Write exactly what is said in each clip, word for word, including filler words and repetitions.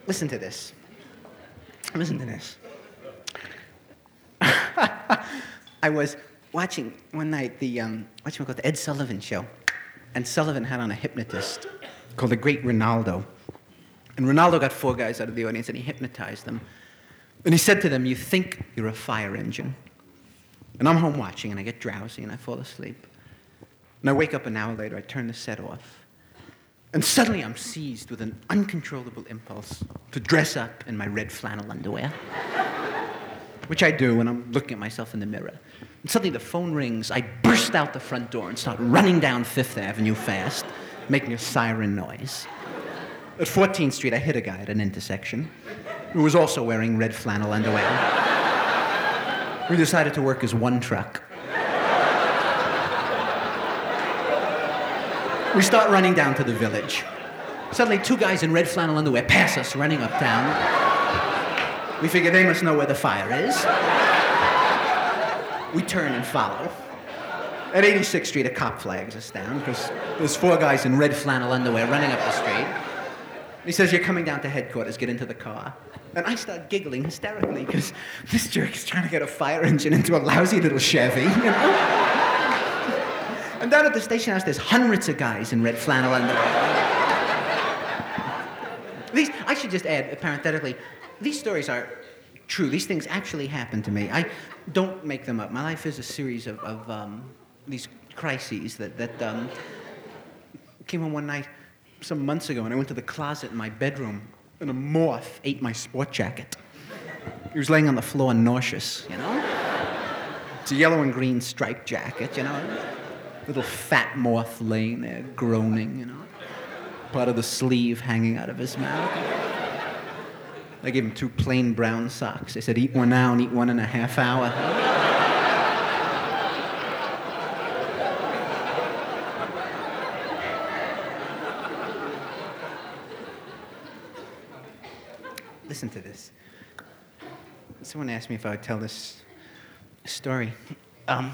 Listen to this. Listen to this. I was watching one night the, um, whatchamacallit, the Ed Sullivan show. And Sullivan had on a hypnotist called the Great Ronaldo. And Ronaldo got four guys out of the audience and he hypnotized them. And he said to them, you think you're a fire engine. And I'm home watching and I get drowsy and I fall asleep. And I wake up an hour later, I turn the set off. And suddenly I'm seized with an uncontrollable impulse to dress up in my red flannel underwear. Which I do when I'm looking at myself in the mirror. And suddenly the phone rings, I burst out the front door and start running down Fifth Avenue fast, making a siren noise. At fourteenth Street, I hit a guy at an intersection who was also wearing red flannel underwear. We decided to work as one truck. We start running down to the village. Suddenly, two guys in red flannel underwear pass us running uptown. We figure they must know where the fire is. We turn and follow. At eighty-sixth Street, a cop flags us down because there's four guys in red flannel underwear running up the street. He says, you're coming down to headquarters, get into the car. And I start giggling hysterically because this jerk is trying to get a fire engine into a lousy little Chevy, you know? And down at the station house, there's hundreds of guys in red flannel underwear. These, I should just add, parenthetically, these stories are true. These things actually happen to me. I don't make them up. My life is a series of, of um, these crises that, that um, came on one night some months ago, and I went to the closet in my bedroom, and a moth ate my sport jacket. He was laying on the floor nauseous, you know? It's a yellow and green striped jacket, you know? Little fat moth laying there, groaning, you know? Part of the sleeve hanging out of his mouth. I gave him two plain brown socks. I said, eat one now and eat one in a half hour. Listen to this. Someone asked me if I would tell this story. Um,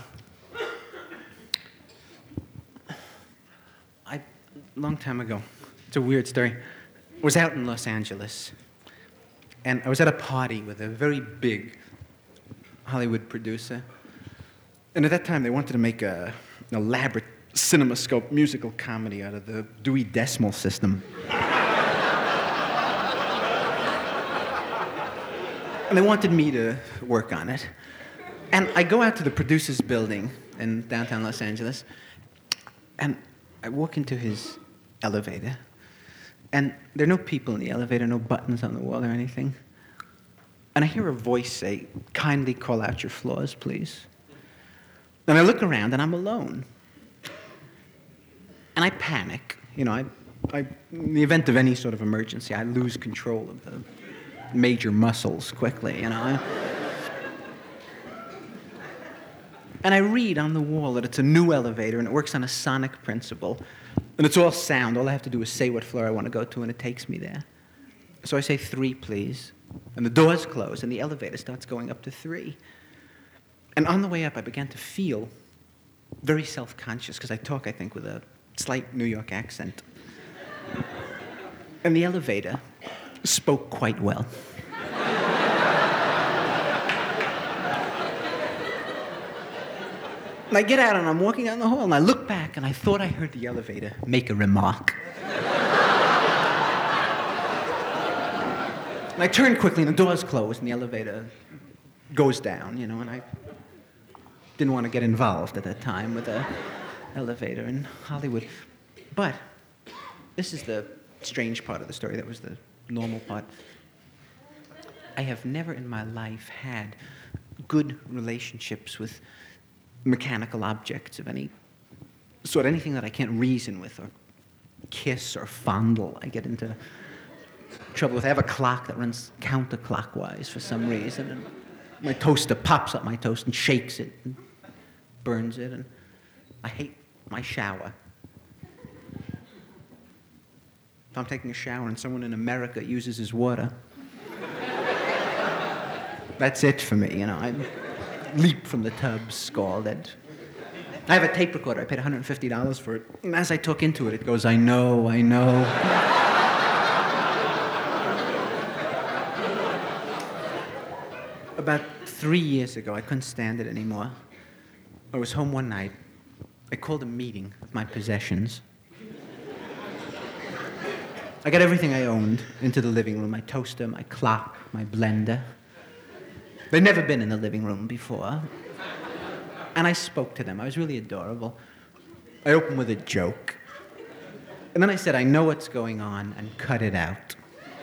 I, long time ago, it's a weird story, I was out in Los Angeles, and I was at a party with a very big Hollywood producer. And at that time, they wanted to make a, an elaborate CinemaScope musical comedy out of the Dewey Decimal System. And they wanted me to work on it. And I go out to the producer's building in downtown Los Angeles, and I walk into his elevator, and there are no people in the elevator, no buttons on the wall or anything. And I hear a voice say, kindly call out your flaws, please. And I look around, and I'm alone. And I panic. You know, I, I, in the event of any sort of emergency, I lose control of the major muscles quickly, you know. And I read on the wall that it's a new elevator and it works on a sonic principle. And it's all sound. All I have to do is say what floor I want to go to and it takes me there. So I say three, please. And the doors close and the elevator starts going up to three. And on the way up, I began to feel very self-conscious because I talk, I think, with a slight New York accent. And the elevator spoke quite well. And I get out and I'm walking down the hall and I look back and I thought I heard the elevator make a remark. And I turn quickly and the doors close and the elevator goes down, you know, and I didn't want to get involved at that time with the elevator in Hollywood. But this is the strange part of the story. That was the normal part. I have never in my life had good relationships with mechanical objects of any sort, anything that I can't reason with or kiss or fondle. I get into trouble with. I have a clock that runs counterclockwise for some reason, and my toaster pops up my toast and shakes it and burns it, and I hate my shower. If I'm taking a shower and someone in America uses his water, that's it for me, you know. I leap from the tub, scalded. I have a tape recorder. I paid one hundred fifty dollars for it. And as I talk into it, it goes, I know, I know. About three years ago, I couldn't stand it anymore. I was home one night. I called a meeting of my possessions. I got everything I owned into the living room, my toaster, my clock, my blender. They'd never been in the living room before. And I spoke to them. I was really adorable. I opened with a joke. And then I said, I know what's going on, and cut it out.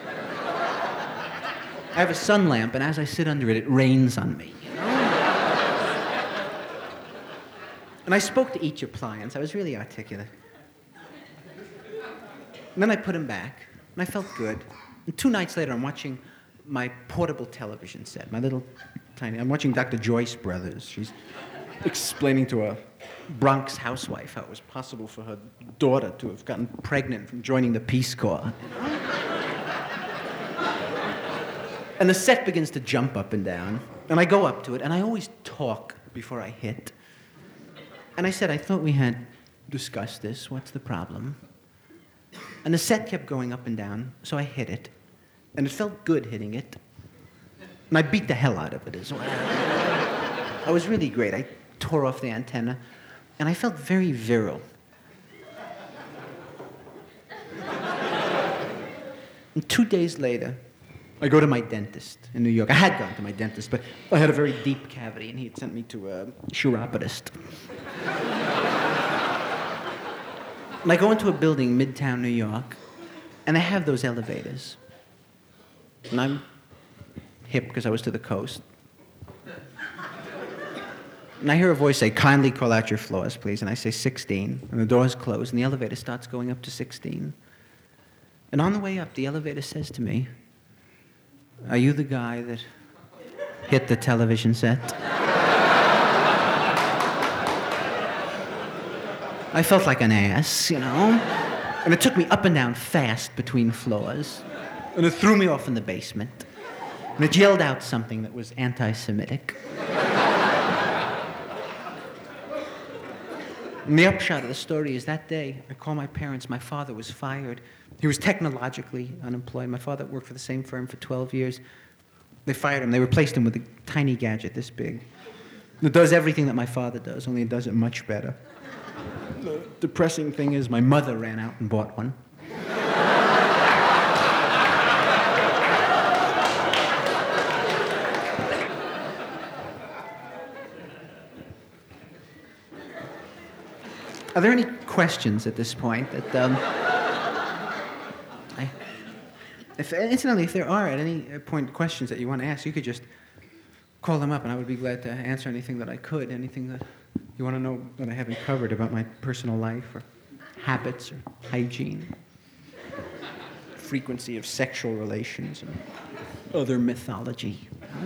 I have a sun lamp, and as I sit under it, it rains on me, you know? And I spoke to each appliance. I was really articulate. And then I put them back, and I felt good. And two nights later, I'm watching my portable television set, my little tiny... I'm watching Doctor Joyce Brothers. She's explaining to a Bronx housewife how it was possible for her daughter to have gotten pregnant from joining the Peace Corps. And the set begins to jump up and down, and I go up to it, and I always talk before I hit. And I said, I thought we had discussed this. What's the problem? And the set kept going up and down, so I hit it. And it felt good hitting it. And I beat the hell out of it as well. I was really great. I tore off the antenna, and I felt very virile. And two days later, I go to my dentist in New York. I had gone to my dentist, but I had a very deep cavity, and he had sent me to a chiropodist. And I go into a building, Midtown New York, and they have those elevators. And I'm hip because I was to the coast. And I hear a voice say, kindly call out your floors, please. And I say sixteen, and the doors close, and the elevator starts going up to sixteen. And on the way up, the elevator says to me, are you the guy that hit the television set? I felt like an ass, you know? And it took me up and down fast between floors. And it threw me off in the basement. And it yelled out something that was anti-Semitic. And the upshot of the story is that day, I called my parents. My father was fired. He was technologically unemployed. My father worked for the same firm for twelve years. They fired him. They replaced him with a tiny gadget this big. It does everything that my father does, only it does it much better. The depressing thing is my mother ran out and bought one. Are there any questions at this point that, um, I, if, incidentally, if there are at any point questions that you want to ask, you could just call them up and I would be glad to answer anything that I could, anything that you want to know that I haven't covered about my personal life or habits or hygiene, frequency of sexual relations or other mythology.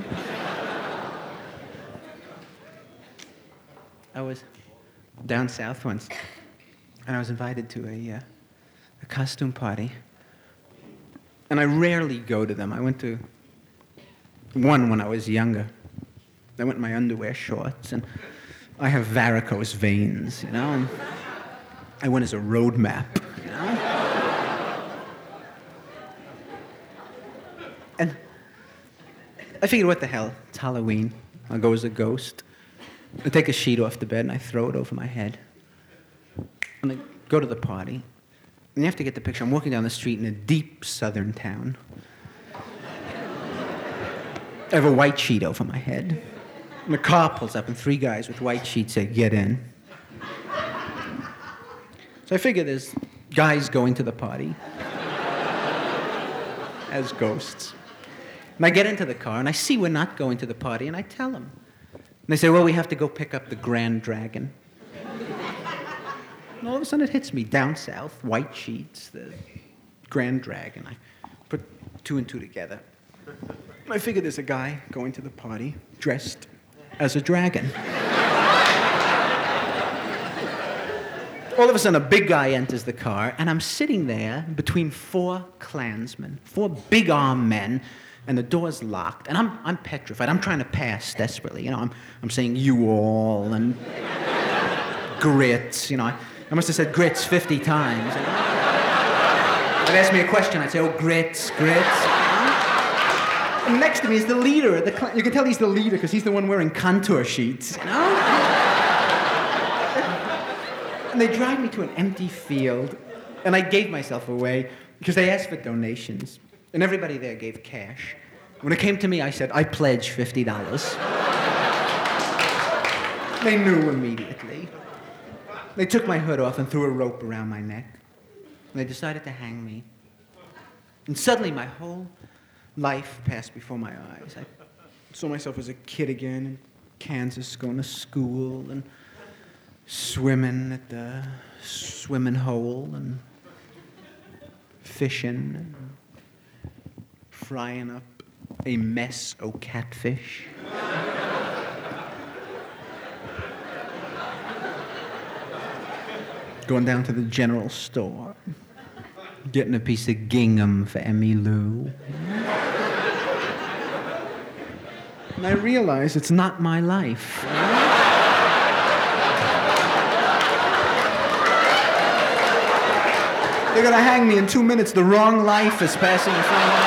I was down south once, and I was invited to a, uh, a costume party. And I rarely go to them. I went to one when I was younger. I went in my underwear shorts, and I have varicose veins, you know, and I went as a road map, you know. And I figured, what the hell, it's Halloween. I'll go as a ghost. I take a sheet off the bed and I throw it over my head. And I go to the party. And you have to get the picture. I'm walking down the street in a deep southern town. I have a white sheet over my head. And a car pulls up and three guys with white sheets say, get in. So I figure there's guys going to the party as ghosts. And I get into the car and I see we're not going to the party and I tell them. And they say, well, we have to go pick up the Grand Dragon. And all of a sudden it hits me, down south, white sheets, the Grand Dragon. I put two and two together. And I figure there's a guy going to the party dressed as a dragon. All of a sudden a big guy enters the car, and I'm sitting there between four Klansmen, four big-armed men, and the door's locked, and I'm I'm petrified. I'm trying to pass desperately. You know, I'm I'm saying you all and grits. You know, I, I must have said grits fifty times. You know? They'd ask me a question. I'd say, oh, grits, grits. You know? And next to me is the leader. Of the cl- you can tell he's the leader because he's the one wearing contour sheets, you know? And they dragged me to an empty field, and I gave myself away because they asked for donations, and everybody there gave cash. When it came to me, I said, I pledge fifty dollars. They knew immediately. They took my hood off and threw a rope around my neck. And they decided to hang me. And suddenly my whole life passed before my eyes. I saw myself as a kid again in Kansas, going to school and swimming at the swimming hole and fishing and frying up a mess o' catfish. Going down to the general store, getting a piece of gingham for Emmy Lou. And I realize it's not my life. They're gonna hang me in two minutes. The wrong life is passing in front of my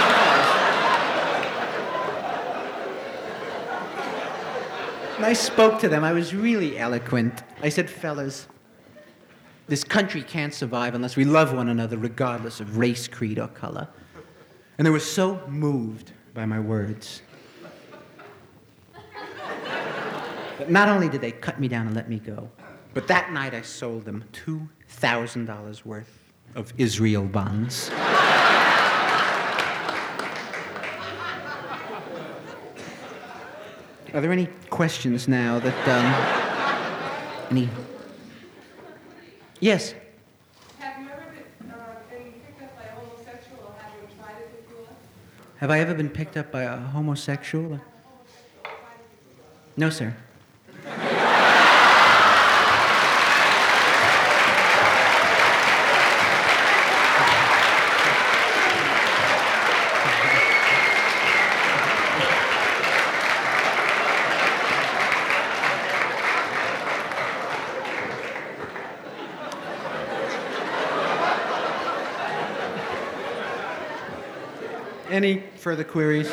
eyes. And I spoke to them. I was really eloquent. I said, fellas, this country can't survive unless we love one another regardless of race, creed, or color. And they were so moved by my words that not only did they cut me down and let me go, but that night I sold them two thousand dollars worth of Israel bonds. Are there any questions now that, um, any... Yes? Have you ever been, uh, been picked up by a homosexual, or have you tried it before? Have I ever been picked up by a homosexual? No, sir. Any further queries?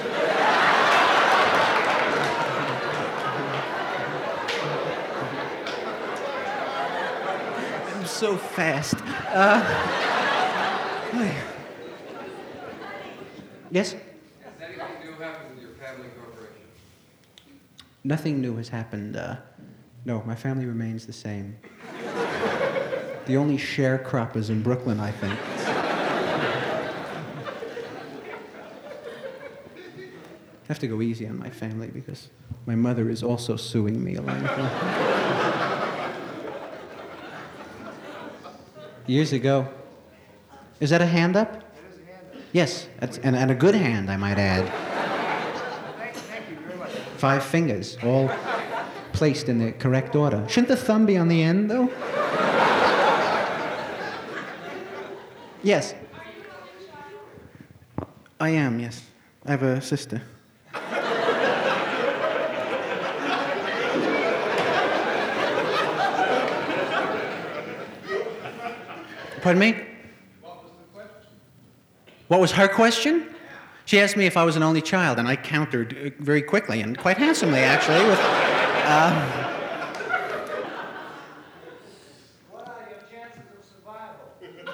I'm so fast. Uh, yes? Has anything new happened with your family corporation? Nothing new has happened. Uh, no, my family remains the same. The only sharecroppers in Brooklyn, I think. I have to go easy on my family because my mother is also suing me along with them. Years ago. Is that a hand up? That is a hand up. Yes, that's, and, and a good hand, I might add. Thank, thank you very much. Five fingers, all placed in the correct order. Shouldn't the thumb be on the end, though? Yes. I am, yes. I have a sister. Pardon me? What was the question? What was her question? She asked me if I was an only child, and I countered uh, very quickly and quite handsomely, actually. With, um, What are your chances of survival?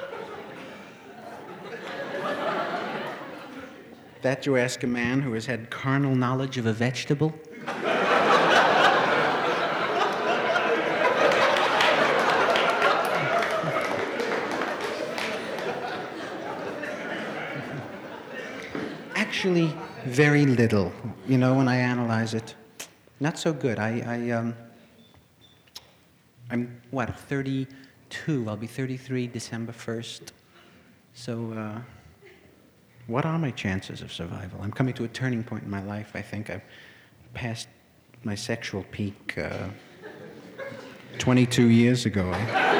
that you ask a man who has had carnal knowledge of a vegetable? Actually, very little. You know, when I analyze it, not so good. I, I um, I'm what, thirty-two? I'll be thirty-three December first. So, uh, what are my chances of survival? I'm coming to a turning point in my life. I think I've passed my sexual peak uh, twenty-two years ago.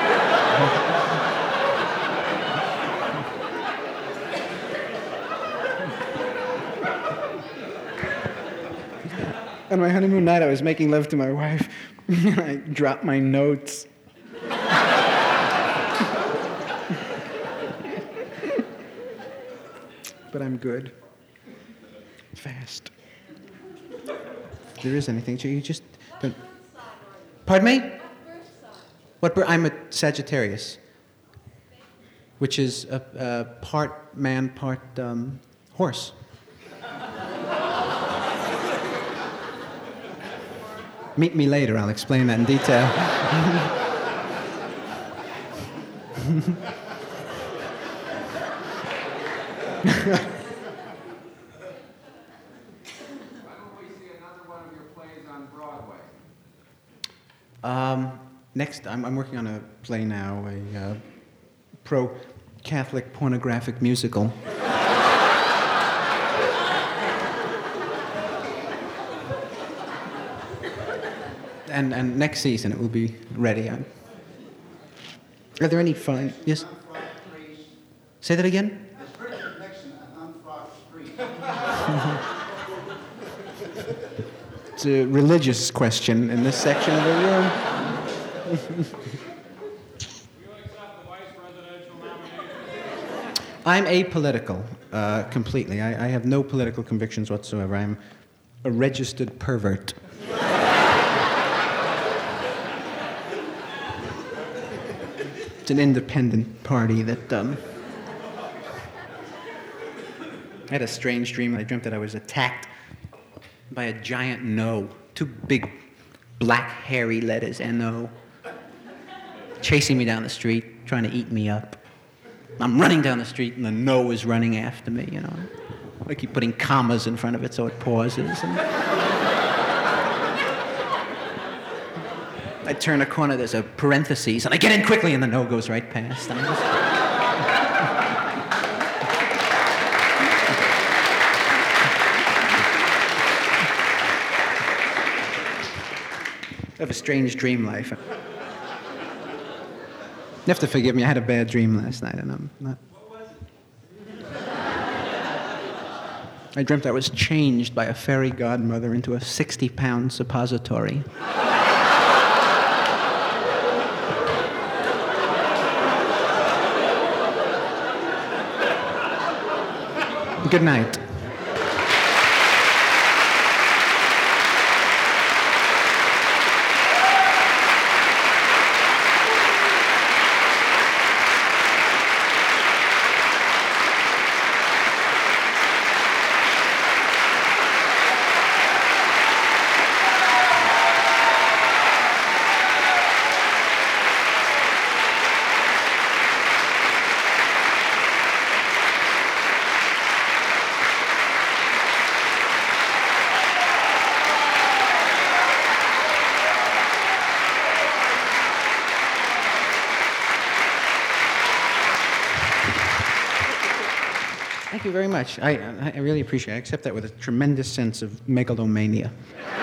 On my honeymoon night, I was making love to my wife, and I dropped my notes. But I'm good. fast. If there is anything, you just don't. Pardon me? What bird? I'm a Sagittarius, which is a, a part man, part um, horse. Meet me later. I'll explain that in detail. Um, next, I'm, I'm working on a play now, a uh, pro-Catholic pornographic musical. and and next season it will be ready. I'm, are there any fun? Yes. Say that again. It's a religious question in this section of the room. I'm apolitical, uh, completely. I, I have no political convictions whatsoever. I'm a registered pervert. It's an independent party that, um... I had a strange dream. I dreamt that I was attacked by a giant no. Two big black hairy letters, N O. Chasing me down the street, trying to eat me up. I'm running down the street and the no is running after me, you know. I keep putting commas in front of it so it pauses. And I turn a corner, there's a parentheses, and I get in quickly and the no goes right past. And I just... I have a strange dream life. You have to forgive me, I had a bad dream last night, and I'm not... What was it? I dreamt I was changed by a fairy godmother into a sixty-pound suppository. Good night. Thank you very much. I, I really appreciate it. I accept that with a tremendous sense of megalomania.